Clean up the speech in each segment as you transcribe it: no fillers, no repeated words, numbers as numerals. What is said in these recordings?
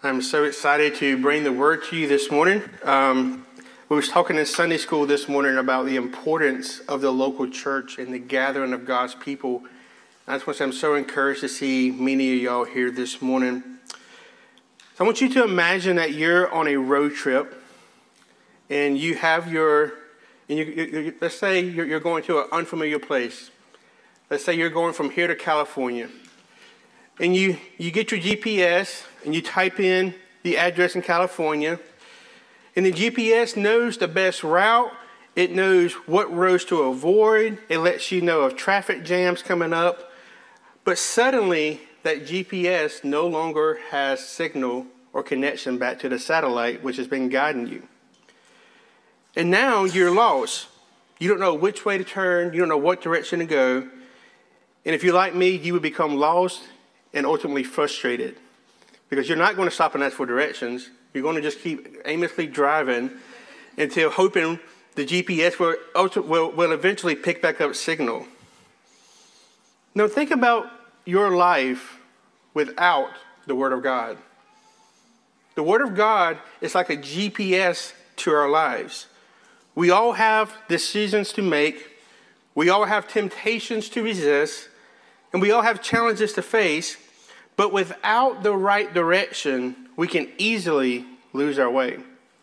I'm so excited to bring the word to you this morning. We was talking in Sunday school this morning about the importance of the local church and the gathering of God's people. I just want to say I'm so encouraged to see many of y'all here this morning. So I want you to imagine that you're on a road trip and you have let's say you're going to an unfamiliar place. Let's say you're going from here to California. And you get your GPS and you type in the address in California. And the GPS knows the best route. It knows what roads to avoid. It lets you know of traffic jams coming up. But suddenly, that GPS no longer has signal or connection back to the satellite, which has been guiding you. And now you're lost. You don't know which way to turn. You don't know what direction to go. And if you're like me, you would become lost and ultimately frustrated, because you're not going to stop and ask for directions. You're going to just keep aimlessly driving until hoping the GPS will eventually pick back up signal. Now think about your life without the Word of God. The Word of God is like a GPS to our lives. We all have decisions to make. We all have temptations to resist. And we all have challenges to face, but without the right direction, we can easily lose our way.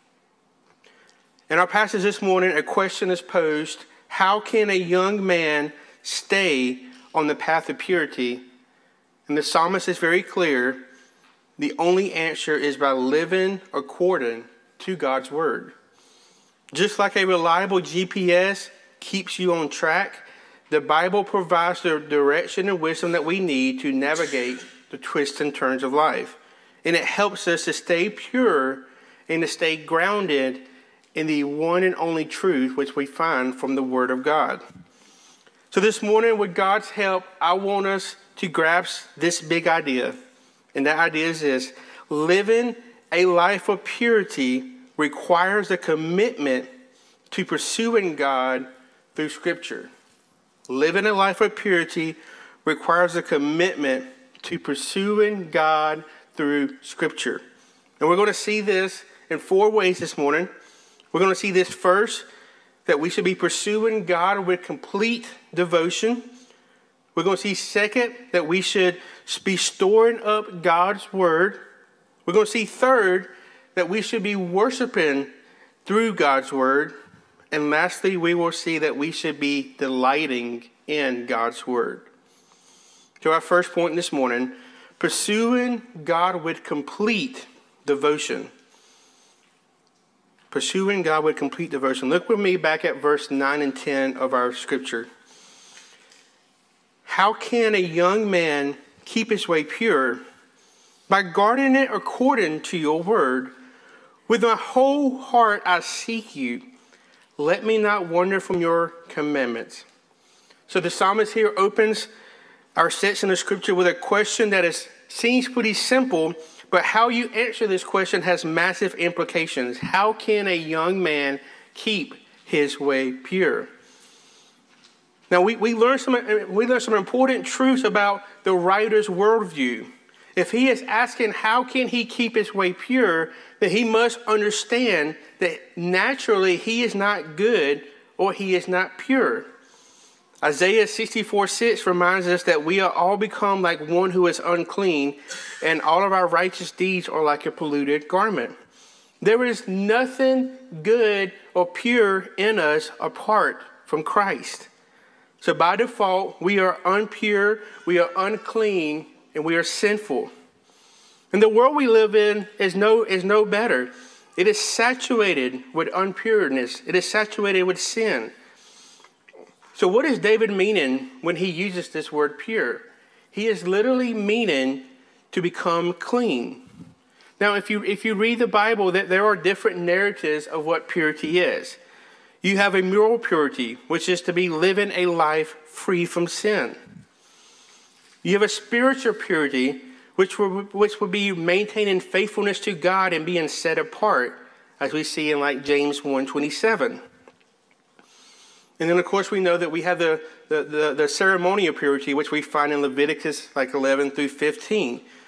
In our passage this morning, a question is posed: how can a young man stay on the path of purity? And the psalmist is very clear. The only answer is by living according to God's word. Just like a reliable GPS keeps you on track, the Bible provides the direction and wisdom that we need to navigate the twists and turns of life. And it helps us to stay pure and to stay grounded in the one and only truth which we find from the Word of God. So this morning, with God's help, I want us to grasp this big idea. And that idea is this: living a life of purity requires a commitment to pursuing God through Scripture. Living a life of purity requires a commitment to pursuing God through Scripture. And we're going to see this in 4 ways this morning. We're going to see this first, that we should be pursuing God with complete devotion. We're going to see second, that we should be storing up God's word. We're going to see third, that we should be worshiping through God's word. And lastly, we will see that we should be delighting in God's word. To our first point this morning: pursuing God with complete devotion. Pursuing God with complete devotion. Look with me back at verse 9 and 10 of our scripture. How can a young man keep his way pure? By guarding it according to your word. With my whole heart I seek you. Let me not wander from your commandments. So the psalmist here opens our section of scripture with a question that seems pretty simple, but how you answer this question has massive implications. How can a young man keep his way pure? Now we learn some important truths about the writer's worldview. If he is asking how can he keep his way pure, then he must understand that naturally he is not good or he is not pure. Isaiah 64:6 reminds us that we are all become like one who is unclean, and all of our righteous deeds are like a polluted garment. There is nothing good or pure in us apart from Christ. So by default, we are impure, we are unclean, and we are sinful. And the world we live in is no better. It is saturated with impureness. It is saturated with sin. So what is David meaning when he uses this word pure? He is literally meaning to become clean. Now, if you read the Bible, that there are different narratives of what purity is. You have a moral purity, which is to be living a life free from sin. You have a spiritual purity, which will be maintaining faithfulness to God and being set apart, as we see in like James 1:27. And then, of course, we know that we have the ceremonial purity, which we find in Leviticus like 11 through 15,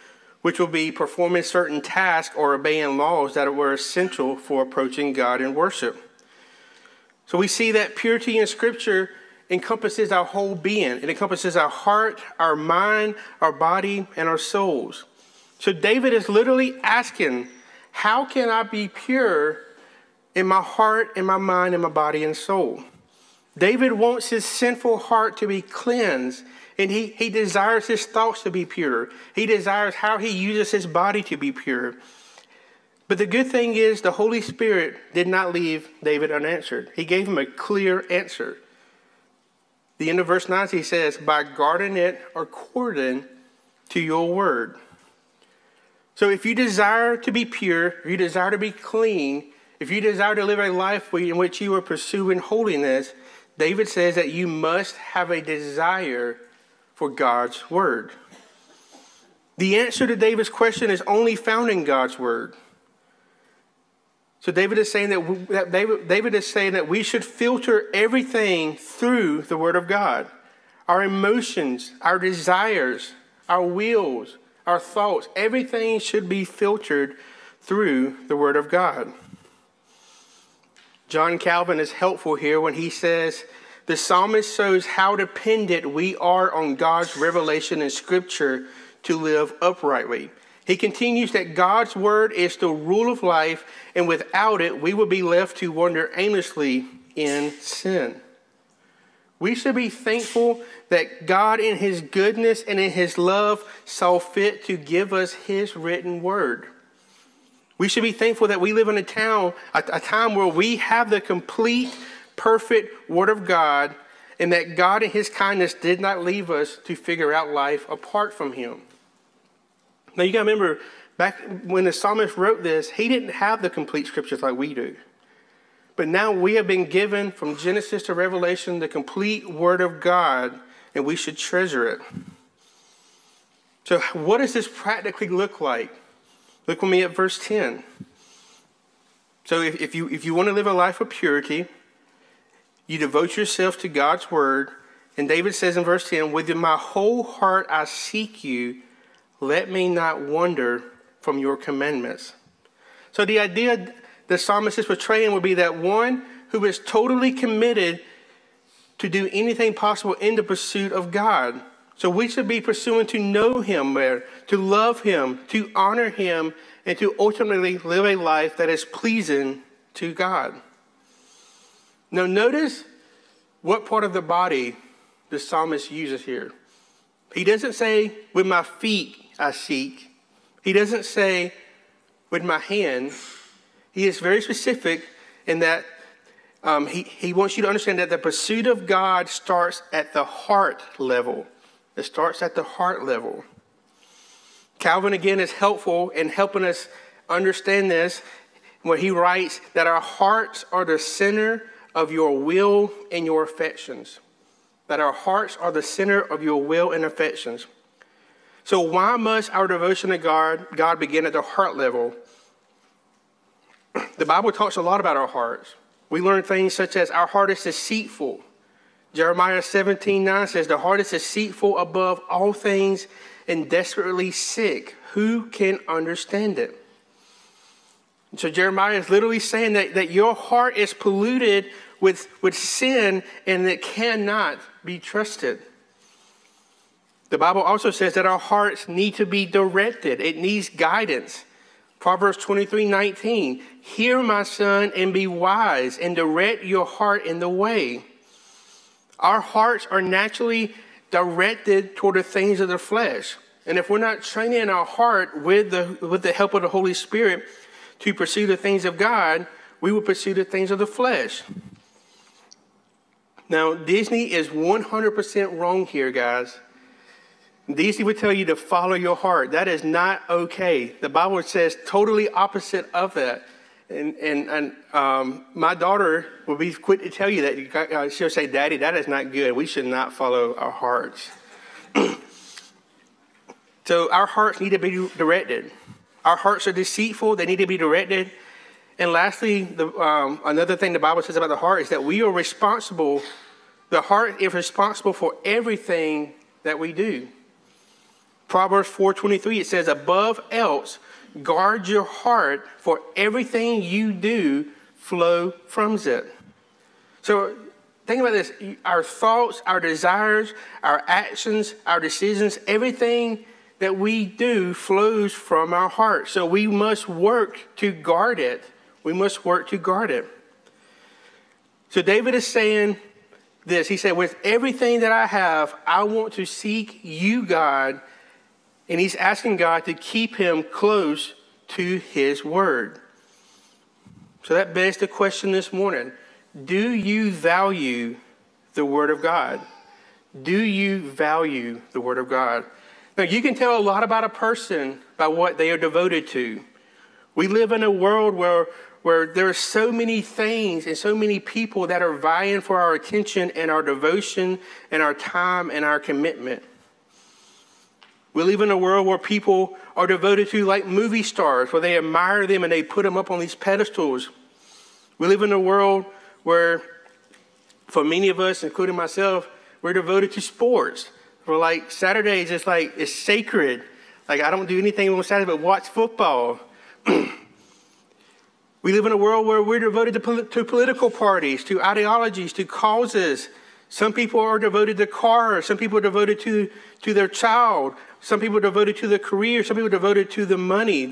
which will be performing certain tasks or obeying laws that were essential for approaching God in worship. So we see that purity in Scripture encompasses our whole being. It encompasses our heart, our mind, our body, and our souls. So David is literally asking, how can I be pure in my heart, in my mind, in my body and soul? David wants his sinful heart to be cleansed, and he desires his thoughts to be pure. He desires how he uses his body to be pure. But the good thing is the Holy Spirit did not leave David unanswered. He gave him a clear answer. The end of verse 9, he says, by guarding it according to your word. So if you desire to be pure, if you desire to be clean, if you desire to live a life in which you are pursuing holiness, David says that you must have a desire for God's word. The answer to David's question is only found in God's word. So David is saying that we should filter everything through the word of God. Our emotions, our desires, our wills, our thoughts, everything should be filtered through the word of God. John Calvin is helpful here when he says, the psalmist shows how dependent we are on God's revelation in Scripture to live uprightly. He continues that God's word is the rule of life, and without it, we would be left to wander aimlessly in sin. We should be thankful that God in his goodness and in his love saw fit to give us his written word. We should be thankful that we live in a time where we have the complete, perfect word of God, and that God in his kindness did not leave us to figure out life apart from him. Now you got to remember, back when the psalmist wrote this, he didn't have the complete scriptures like we do. But now we have been given from Genesis to Revelation the complete word of God, and we should treasure it. So what does this practically look like? Look with me at verse 10. So if you want to live a life of purity, you devote yourself to God's word. And David says in verse 10, with my whole heart I seek you, let me not wander from your commandments. So the idea the psalmist is portraying would be that one who is totally committed to do anything possible in the pursuit of God. So we should be pursuing to know him better, to love him, to honor him, and to ultimately live a life that is pleasing to God. Now notice what part of the body the psalmist uses here. He doesn't say, with my feet I seek. He doesn't say, with my hands. He is very specific in that he wants you to understand that the pursuit of God starts at the heart level. It starts at the heart level. Calvin, again, is helpful in helping us understand this when he writes that our hearts are the center of your will and your affections. That our hearts are the center of your will and affections. So why must our devotion to God begin at the heart level? The Bible talks a lot about our hearts. We learn things such as our heart is deceitful. Jeremiah 17:9 says, the heart is deceitful above all things and desperately sick. Who can understand it? So Jeremiah is literally saying that your heart is polluted with sin and it cannot be trusted. The Bible also says that our hearts need to be directed. It needs guidance. Proverbs 23:19, hear my son and be wise and direct your heart in the way. Our hearts are naturally directed toward the things of the flesh. And if we're not training our heart with the help of the Holy Spirit to pursue the things of God, we will pursue the things of the flesh. Now, Disney is 100% wrong here, guys. Disney would tell you to follow your heart. That is not okay. The Bible says totally opposite of that. And my daughter will be quick to tell you that. She'll say, Daddy, that is not good. We should not follow our hearts. So our hearts need to be directed. Our hearts are deceitful. They need to be directed. And lastly, another thing the Bible says about the heart is that we are responsible. The heart is responsible for everything that we do. Proverbs 4:23, it says, above else, guard your heart, for everything you do flow from it. So think about this. Our thoughts, our desires, our actions, our decisions, everything that we do flows from our heart. So we must work to guard it. We must work to guard it. So David is saying this. He said, with everything that I have, I want to seek you, God. And he's asking God to keep him close to his word. So that begs the question this morning. Do you value the word of God? Do you value the word of God? Now, you can tell a lot about a person by what they are devoted to. We live in a world where there are so many things and so many people that are vying for our attention and our devotion and our time and our commitment. We live in a world where people are devoted to like movie stars, where they admire them and they put them up on these pedestals. We live in a world where, for many of us, including myself, we're devoted to sports. For like Saturdays, it's sacred. Like I don't do anything on Saturday but watch football. We live in a world where we're devoted to political parties, to ideologies, to causes. Some people are devoted to cars. Some people are devoted to their child. Some people are devoted to their career. Some people are devoted to the money.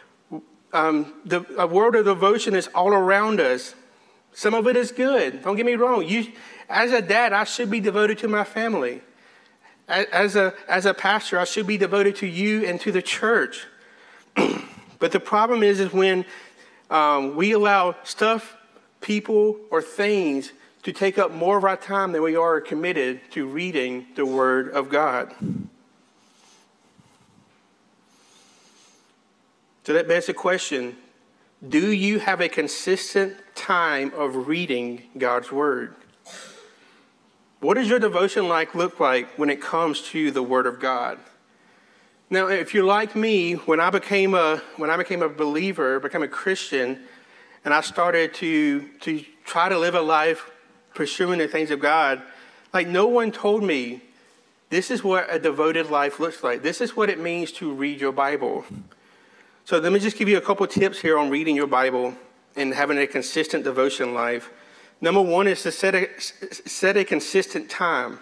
A world of devotion is all around us. Some of it is good. Don't get me wrong. As a dad, I should be devoted to my family. As a pastor, I should be devoted to you and to the church. But the problem is when we allow stuff, people, or things to take up more of our time than we are committed to reading the Word of God. So that begs the question, do you have a consistent time of reading God's Word? What does your devotion look like when it comes to the Word of God? Now, if you're like me, when I became a believer, became a Christian, and I started to try to live a life pursuing the things of God, like no one told me, this is what a devoted life looks like. This is what it means to read your Bible. So let me just give you a couple tips here on reading your Bible and having a consistent devotion life. Number one is to set a consistent time.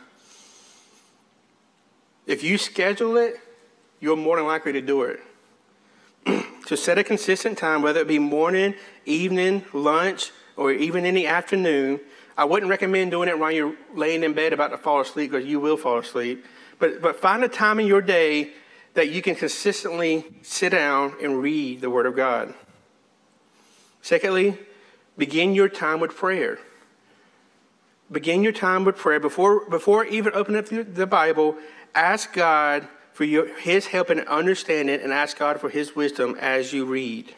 If you schedule it, you're more than likely to do it. So set a consistent time, whether it be morning, evening, lunch, or even in the afternoon. I wouldn't recommend doing it while you're laying in bed about to fall asleep, because you will fall asleep. But find a time in your day that you can consistently sit down and read the Word of God. Secondly, begin your time with prayer. Begin your time with prayer. Before even opening up the Bible, ask God for his help and understanding, and ask God for his wisdom as you read.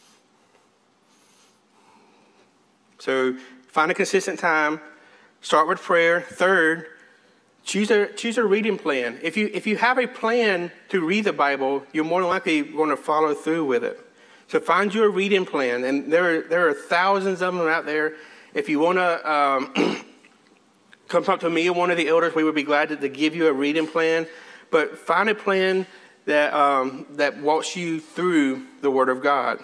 So find a consistent time. Start with prayer. Third, choose a reading plan. If you have a plan to read the Bible, you're more than likely going to follow through with it. So find your reading plan, and there are thousands of them out there. If you want to come talk to me or one of the elders, we would be glad to give you a reading plan. But find a plan that walks you through the Word of God.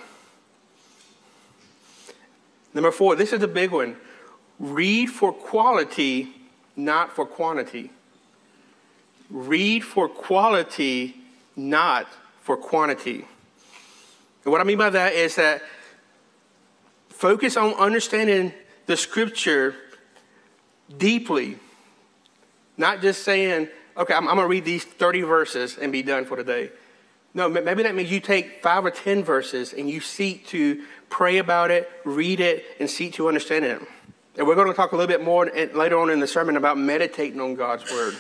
Number 4, this is the big one. Read for quality, not for quantity. Read for quality, not for quantity. And what I mean by that is that focus on understanding the Scripture deeply. Not just saying, okay, I'm going to read these 30 verses and be done for today. No, maybe that means you take 5 or 10 verses and you seek to pray about it, read it, and seek to understand it. And we're going to talk a little bit more later on in the sermon about meditating on God's Word.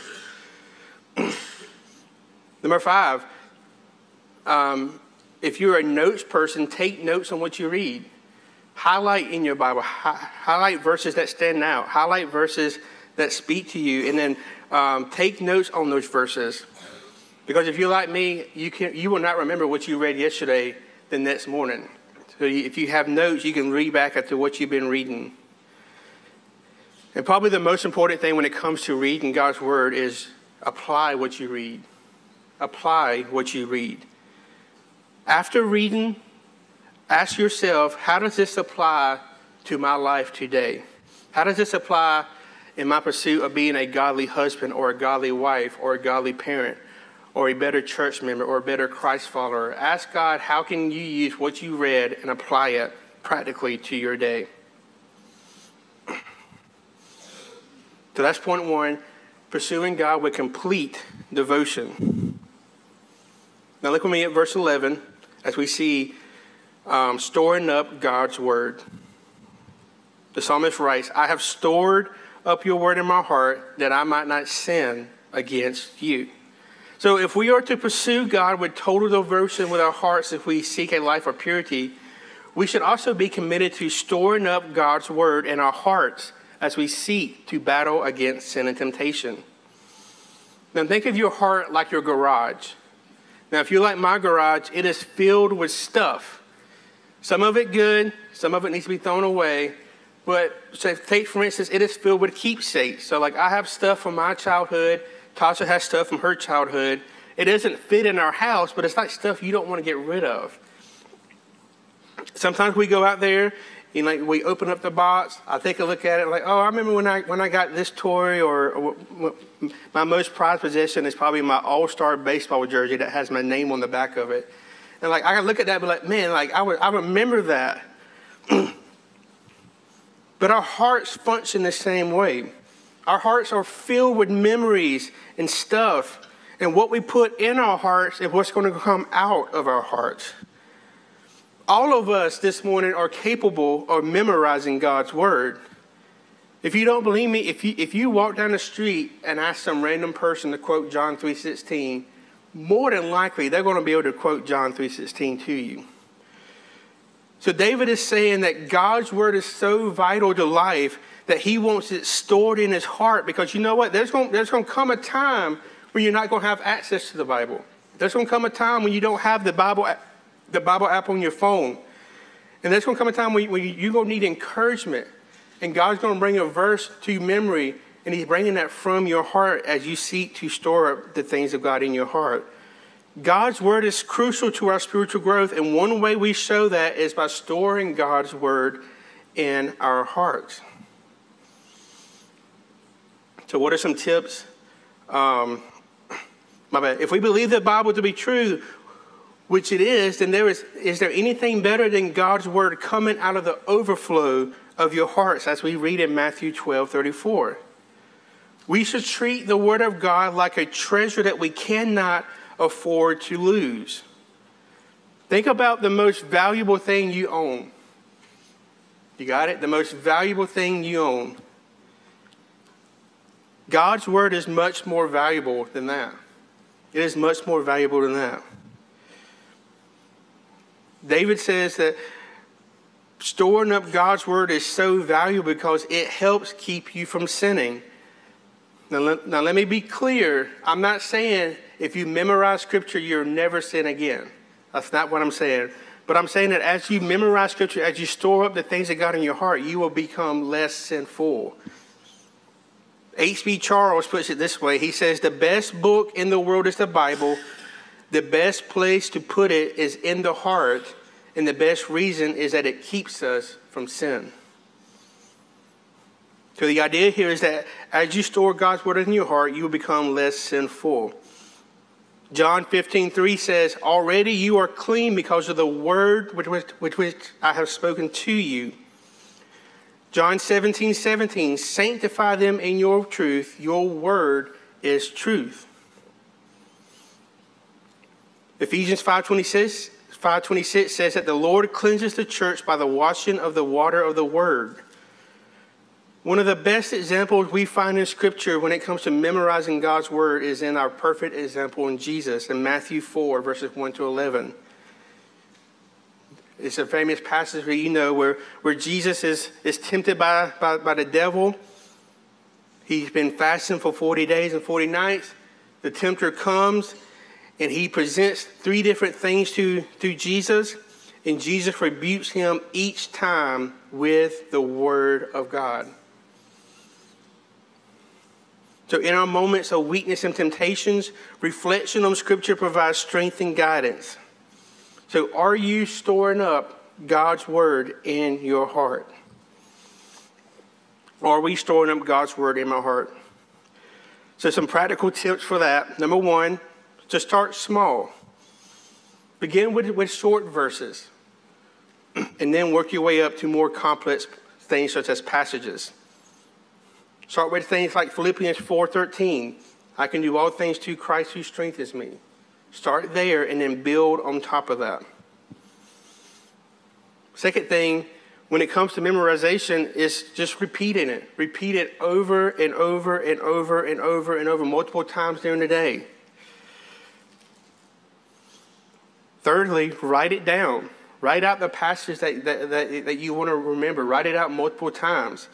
Number 5, if you're a notes person, take notes on what you read. Highlight in your Bible. Highlight verses that stand out. Highlight verses that speak to you. And then take notes on those verses. Because if you're like me, you will not remember what you read yesterday the next morning. So if you have notes, you can read back after what you've been reading. And probably the most important thing when it comes to reading God's Word is apply what you read. apply what you read. After reading, ask yourself, how does this apply to my life today? How does this apply in my pursuit of being a godly husband or a godly wife or a godly parent or a better church member or a better Christ follower? Ask God, how can you use what you read and apply it practically to your day? So that's point one, pursuing God with complete devotion. Now look with me at verse 11 as we see storing up God's word. The psalmist writes, I have stored up your word in my heart that I might not sin against you. So if we are to pursue God with total devotion with our hearts, if we seek a life of purity, we should also be committed to storing up God's word in our hearts as we seek to battle against sin and temptation. Now think of your heart like your garage. Now if you're like my garage, it is filled with stuff. Some of it good, some of it needs to be thrown away. But so take, for instance, it is filled with keepsakes. So like I have stuff from my childhood. Tasha has stuff from her childhood. It doesn't fit in our house, but it's like stuff you don't want to get rid of. Sometimes we go out there and like we open up the box. I take a look at it like, oh, I remember when I got this toy, or my most prized possession is probably my All-Star baseball jersey that has my name on the back of it. And like I look at that and be like, man, like I remember that. But our hearts function the same way. Our hearts are filled with memories and stuff. And what we put in our hearts is what's going to come out of our hearts. All of us this morning are capable of memorizing God's word. If you don't believe me, if you walk down the street and ask some random person to quote John 3:16, more than likely they're going to be able to quote John 3:16 to you. So David is saying that God's word is so vital to life that he wants it stored in his heart, because you know what? There's going to come a time when you're not going to have access to the Bible. There's going to come a time when you don't have the Bible app on your phone. And there's going to come a time when you're going to need encouragement. And God's going to bring a verse to memory, and he's bringing that from your heart as you seek to store up the things of God in your heart. God's word is crucial to our spiritual growth, and one way we show that is by storing God's word in our hearts. So what are some tips? If we believe the Bible to be true, which it is, then is there anything better than God's word coming out of the overflow of your hearts, as we read in Matthew 12:34? We should treat the word of God like a treasure that we cannot afford to lose. Think about the most valuable thing you own. You got it? The most valuable thing you own. God's word is much more valuable than that. It is much more valuable than that. David says that storing up God's word is so valuable because it helps keep you from sinning. Now let me be clear. I'm not saying if you memorize scripture, you'll never sin again. That's not what I'm saying. But I'm saying that as you memorize scripture, as you store up the things of God in your heart, you will become less sinful. H.B. Charles puts it this way. He says, the best book in the world is the Bible. The best place to put it is in the heart. And the best reason is that it keeps us from sin. So the idea here is that as you store God's word in your heart, you will become less sinful. John 15:3 says, already you are clean because of the word which I have spoken to you. John 17:17, sanctify them in your truth. Your word is truth. Ephesians 5:26 says that the Lord cleanses the church by the washing of the water of the word. One of the best examples we find in Scripture when it comes to memorizing God's word is in our perfect example in Jesus in Matthew 4, verses 1-11. It's a famous passage where Jesus is tempted by the devil. He's been fasting for 40 days and 40 nights. The tempter comes and he presents 3 different things to Jesus. And Jesus rebukes him each time with the word of God. So in our moments of weakness and temptations, reflection on Scripture provides strength and guidance. So are you storing up God's Word in your heart? Are we storing up God's Word in my heart? So some practical tips for that. Number one, just start small. Begin with short verses. And then work your way up to more complex things such as passages. Start with things like Philippians 4:13. I can do all things through Christ who strengthens me. Start there and then build on top of that. Second thing, when it comes to memorization, is just repeating it. Repeat it over and over and over and over and over multiple times during the day. Thirdly, write it down. Write out the passage that you want to remember. Write it out multiple times.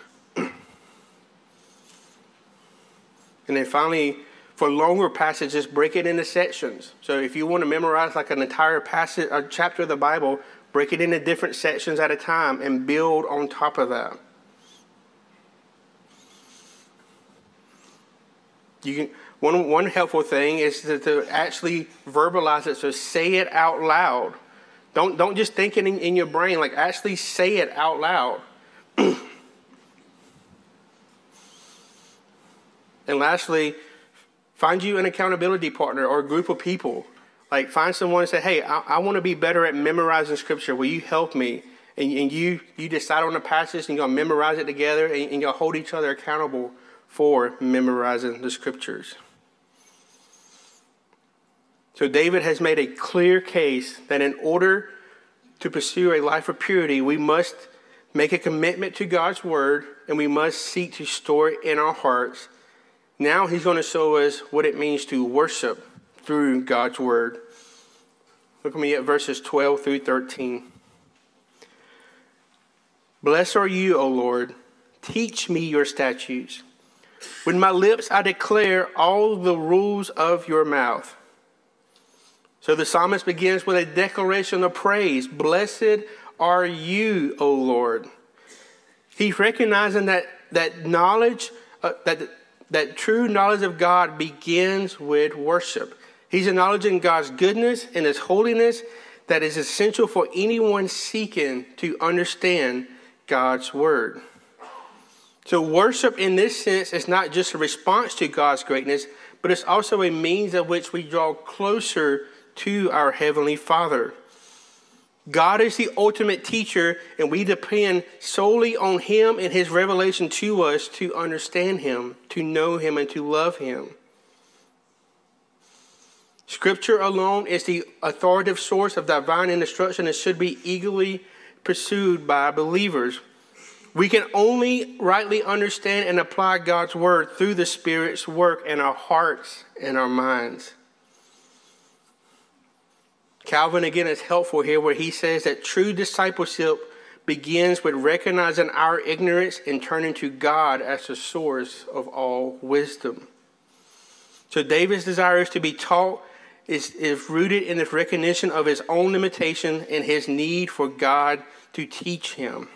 And then finally, for longer passages, break it into sections. So if you want to memorize like an entire passage, a chapter of the Bible, break it into different sections at a time and build on top of that. One helpful thing is to actually verbalize it. So say it out loud. Don't just think it in your brain. Like actually say it out loud. And lastly, find you an accountability partner or a group of people. Like find someone and say, hey, I want to be better at memorizing Scripture. Will you help me? And you decide on a passage and you'll memorize it together and you'll hold each other accountable for memorizing the Scriptures. So David has made a clear case that in order to pursue a life of purity, we must make a commitment to God's Word and we must seek to store it in our hearts. Now he's going to show us what it means to worship through God's Word. Look at me at verses 12 through 13. Blessed are you, O Lord. Teach me your statutes. With my lips I declare all the rules of your mouth. So the psalmist begins with a declaration of praise. Blessed are you, O Lord. He's recognizing that knowledge, that true knowledge of God begins with worship. He's acknowledging God's goodness and His holiness that is essential for anyone seeking to understand God's Word. So worship in this sense is not just a response to God's greatness, but it's also a means of which we draw closer to our Heavenly Father. God is the ultimate teacher, and we depend solely on Him and His revelation to us to understand Him, to know Him, and to love Him. Scripture alone is the authoritative source of divine instruction and should be eagerly pursued by believers. We can only rightly understand and apply God's Word through the Spirit's work in our hearts and our minds. Calvin again is helpful here where he says that true discipleship begins with recognizing our ignorance and turning to God as the source of all wisdom. So David's desire to be taught is rooted in this recognition of his own limitation and his need for God to teach him.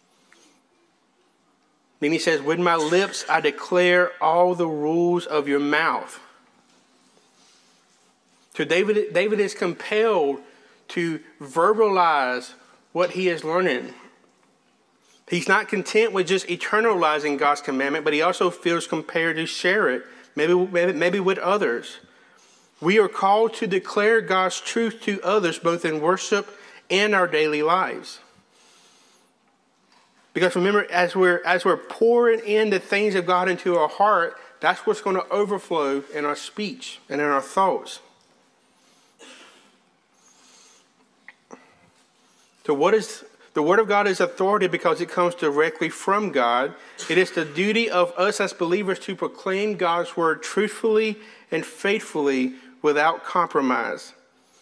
Then he says, with my lips I declare all the rules of your mouth. So David is compelled to verbalize what he is learning. He's not content with just eternalizing God's commandment, but he also feels compelled to share it, maybe with others. We are called to declare God's truth to others, both in worship and our daily lives. Because remember, as we're pouring in the things of God into our heart, that's what's going to overflow in our speech and in our thoughts. So the Word of God is authority because it comes directly from God. It is the duty of us as believers to proclaim God's Word truthfully and faithfully without compromise.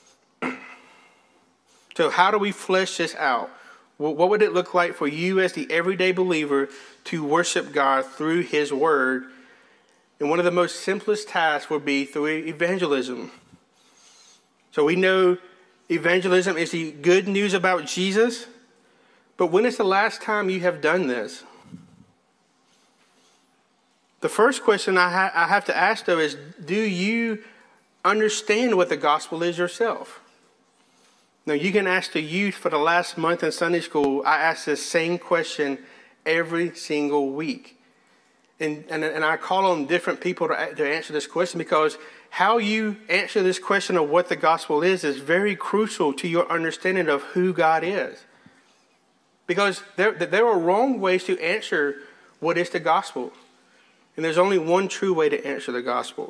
So how do we flesh this out? What would it look like for you as the everyday believer to worship God through His Word? And one of the most simplest tasks would be through evangelism. So we know evangelism is the good news about Jesus, but when is the last time you have done this? The first question I have to ask, though, is do you understand what the gospel is yourself? Now, you can ask the youth for the last month in Sunday school. I ask this same question every single week. And I call on different people to answer this question, because how you answer this question of what the gospel is very crucial to your understanding of who God is. Because there are wrong ways to answer what is the gospel. And there's only one true way to answer the gospel.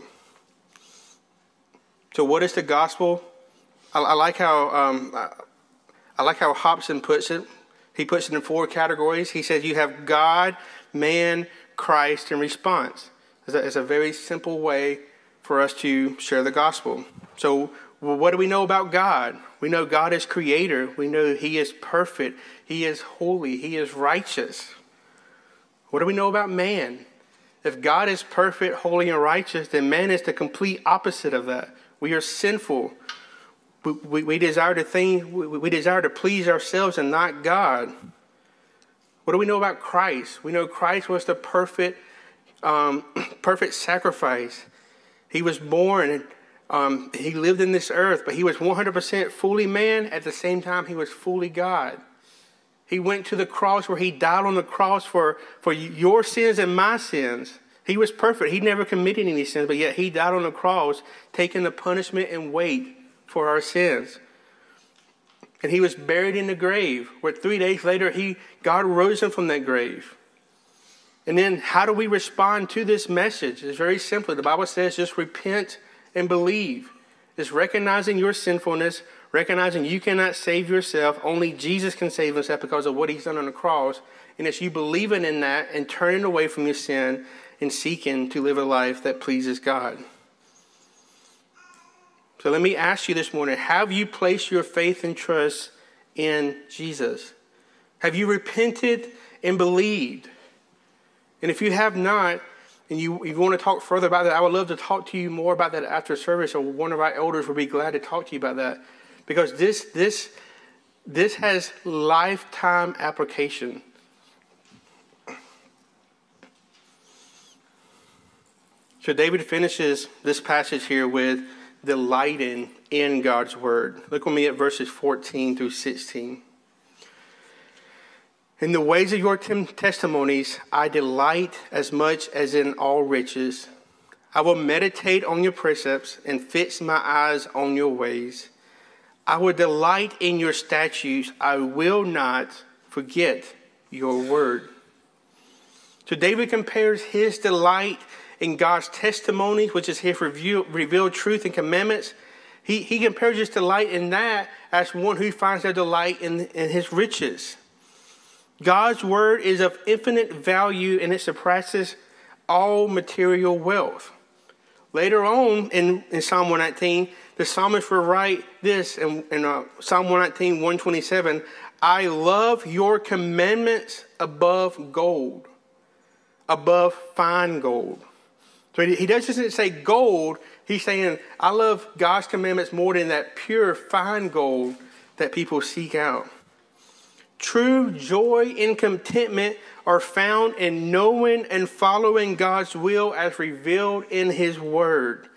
So what is the gospel? I like how Hobson puts it. He puts it in 4 categories. He says you have God, man, Christ, and response. It's a very simple way for us to share the gospel. So what do we know about God? We know God is creator. We know he is perfect. He is holy. He is righteous. What do we know about man? If God is perfect, holy, and righteous, then man is the complete opposite of that. We are sinful. We desire to please ourselves and not God. What do we know about Christ? We know Christ was the perfect sacrifice. He was born and he lived in this earth, but he was 100% fully man. At the same time, he was fully God. He went to the cross where he died on the cross for your sins and my sins. He was perfect. He never committed any sins, but yet he died on the cross, taking the punishment and weight for our sins. And he was buried in the grave, where 3 days later, God rose him from that grave. And then how do we respond to this message? It's very simple. The Bible says just repent and believe. It's recognizing your sinfulness, recognizing you cannot save yourself. Only Jesus can save himself because of what he's done on the cross. And it's you believing in that and turning away from your sin and seeking to live a life that pleases God. So let me ask you this morning, have you placed your faith and trust in Jesus? Have you repented and believed? And if you have not, and you want to talk further about that, I would love to talk to you more about that after service, or one of our elders would be glad to talk to you about that. Because this has lifetime application. So David finishes this passage here with delighting in God's word. Look with me at verses 14 through 16. In the ways of your testimonies, I delight as much as in all riches. I will meditate on your precepts and fix my eyes on your ways. I will delight in your statutes. I will not forget your word. So David compares his delight in God's testimonies, which is his revealed truth and commandments. He compares his delight in that as one who finds their delight in his riches. God's word is of infinite value, and it surpasses all material wealth. Later on in Psalm 119, the psalmist will write this in Psalm 119, 127, I love your commandments above gold, above fine gold. So he doesn't say gold. He's saying, I love God's commandments more than that pure, fine gold that people seek out. True joy and contentment are found in knowing and following God's will as revealed in his word.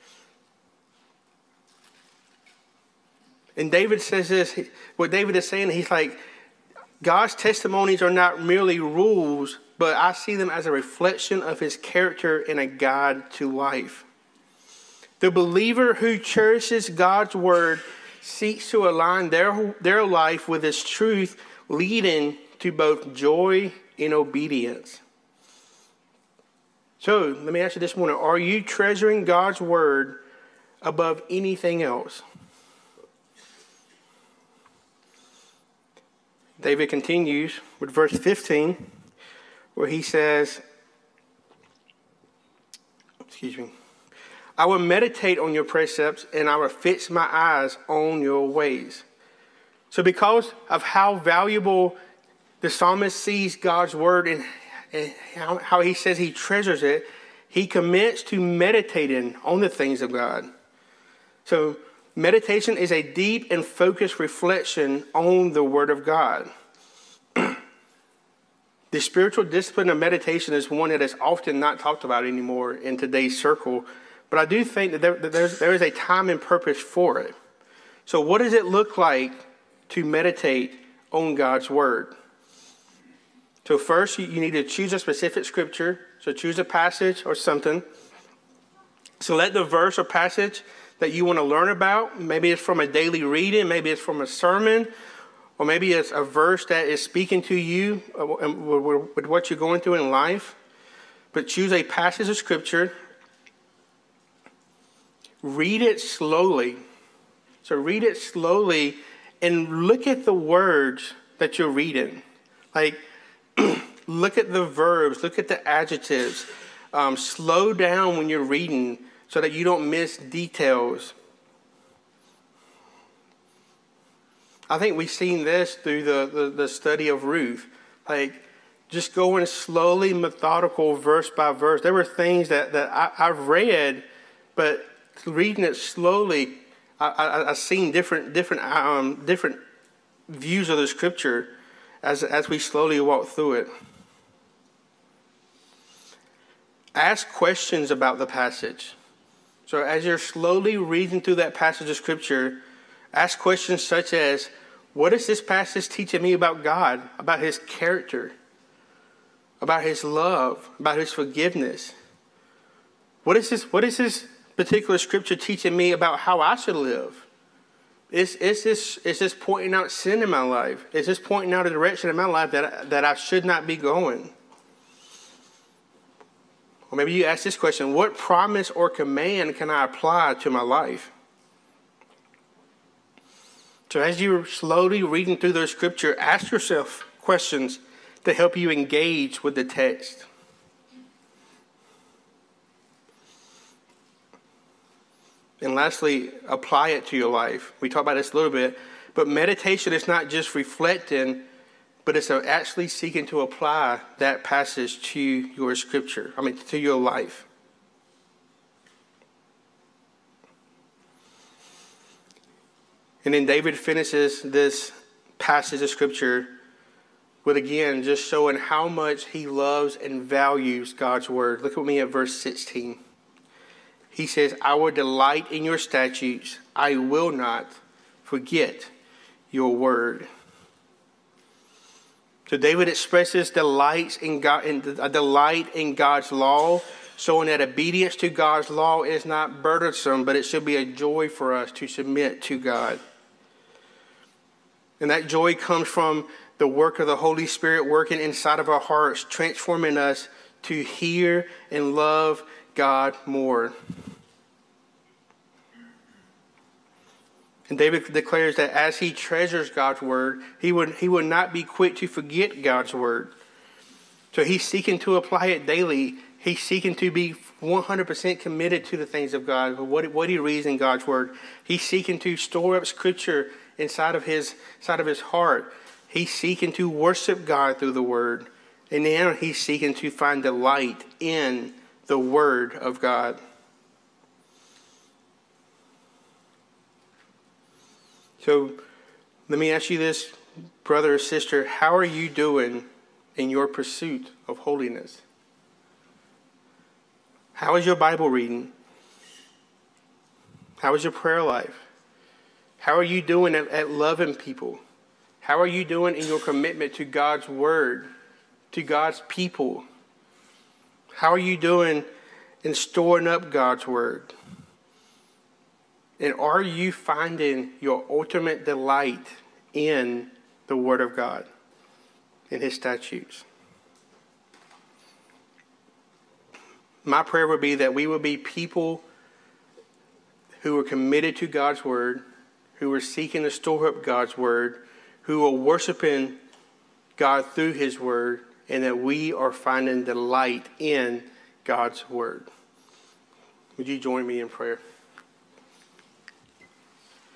And David says this, what David is saying, he's like, God's testimonies are not merely rules, but I see them as a reflection of his character and a guide to life. The believer who cherishes God's word seeks to align their life with his truth, leading to both joy and obedience. So let me ask you this morning, are you treasuring God's word above anything else? David continues with verse 15, where he says, I will meditate on your precepts and I will fix my eyes on your ways. So because of how valuable the psalmist sees God's word and how he says he treasures it, he commits to meditating on the things of God. So meditation is a deep and focused reflection on the word of God. The spiritual discipline of meditation is one that is often not talked about anymore in today's circle, but I do think that there is a time and purpose for it. So what does it look like to meditate on God's word? So first, you need to choose a specific scripture. So choose a passage or something. Select the verse or passage that you want to learn about. Maybe it's from a daily reading. Maybe it's from a sermon. Or maybe it's a verse that is speaking to you with what you're going through in life. But choose a passage of scripture. Read it slowly. So read it slowly and look at the words that you're reading. Like, look at the verbs, look at the adjectives. Slow down when you're reading so that you don't miss details. I think we've seen this through the study of Ruth. Like, just going slowly, methodical, verse by verse. There were things that I've read, but reading it slowly, I've seen different views of the scripture as we slowly walk through it. Ask questions about the passage. So as you're slowly reading through that passage of scripture, ask questions such as, what is this passage teaching me about God, about his character, about his love, about his forgiveness? What is this particular scripture teaching me about how I should live? Is this pointing out sin in my life? Is this pointing out a direction in my life that I should not be going? Or maybe you ask this question, what promise or command can I apply to my life? So as you're slowly reading through the scripture, ask yourself questions to help you engage with the text. And lastly, apply it to your life. We talked about this a little bit, but meditation is not just reflecting, but it's actually seeking to apply that passage to your scripture, to your life. And then David finishes this passage of scripture with, again, just showing how much he loves and values God's word. Look with me at verse 16. He says, I will delight in your statutes. I will not forget your word. So David expresses delight in God's law, showing that obedience to God's law is not burdensome, but it should be a joy for us to submit to God. And that joy comes from the work of the Holy Spirit working inside of our hearts, transforming us to hear and love God more. And David declares that as he treasures God's word, he would not be quick to forget God's word. So he's seeking to apply it daily. He's seeking to be 100% committed to the things of God, what he reads in God's word. He's seeking to store up scripture inside of his heart. He's seeking to worship God through the word. And now he's seeking to find delight in the word of God. So let me ask you this, brother or sister, how are you doing in your pursuit of holiness? How is your Bible reading? How is your prayer life? How are you doing at loving people? How are you doing in your commitment to God's word, to God's people? How are you doing in storing up God's word? And are you finding your ultimate delight in the word of God, in his statutes? My prayer would be that we would be people who are committed to God's word, who are seeking to store up God's word, who are worshiping God through his word, and that we are finding delight in God's word. Would you join me in prayer?